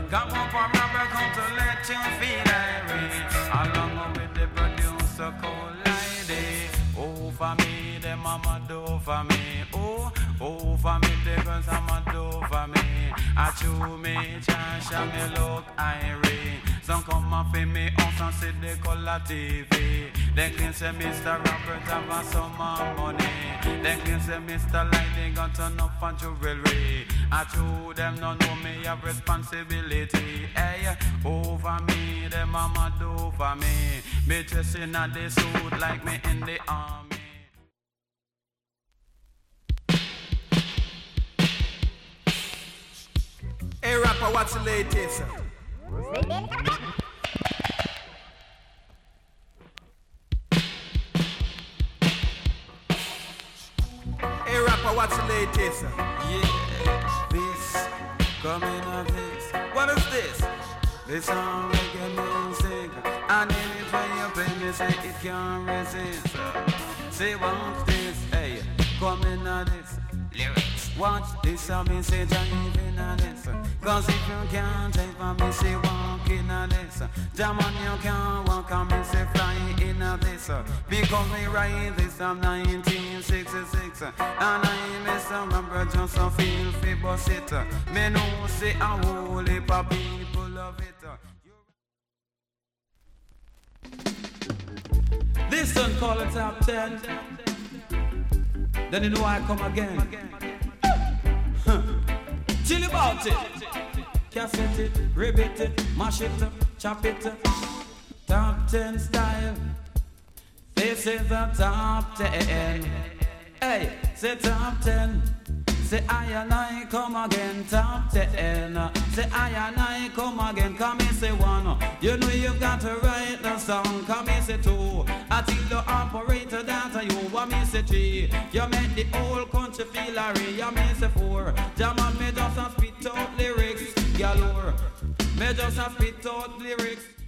Come up on rubber, come to let you feel irate. Along with the producer called Lady. Oh, for me, the mama do for me. Oh, for me, the girls I'ma do for me. I chew me, chance, me look irate. Some come up in me house and see the color TV. They can say Mr. Robert have some more money. They can say Mr. Light they got enough for jewelry. I chew them no know me have responsibility. Hey, over me, the mama do for me. Me dress in a the suit like me in the army. Hey rapper, what's the latest? Hey rapper, what's the latest? Yeah, this, coming of this. What is this? This song reggae music. And anything you play me say it can't resist. Say watch this, hey, coming of this. Lyrics. Watch this, I mean say jive in a this. Cause if you can't take for me say walk in a this. Jam on you can't walk on me say fly in a this. Because we write this from 1966. And I Mr. Robert just so feel free bust it. Me know say a whole heap of people love it. This one call it top 10. Then you know I come again. Chill about it. Cassette it, ribbit it, mash it, chop it. Top 10 style. This is the top 10. Hey, say top 10. Say I and I come again, top 10. Say I and I come again, come and say one. You know you've got to write the song, come and say two. Until the operator dance, you want me say three. You make the whole country feel array, you me say four. Jaman me just a spit out lyrics, galore. Me just a spit out lyrics.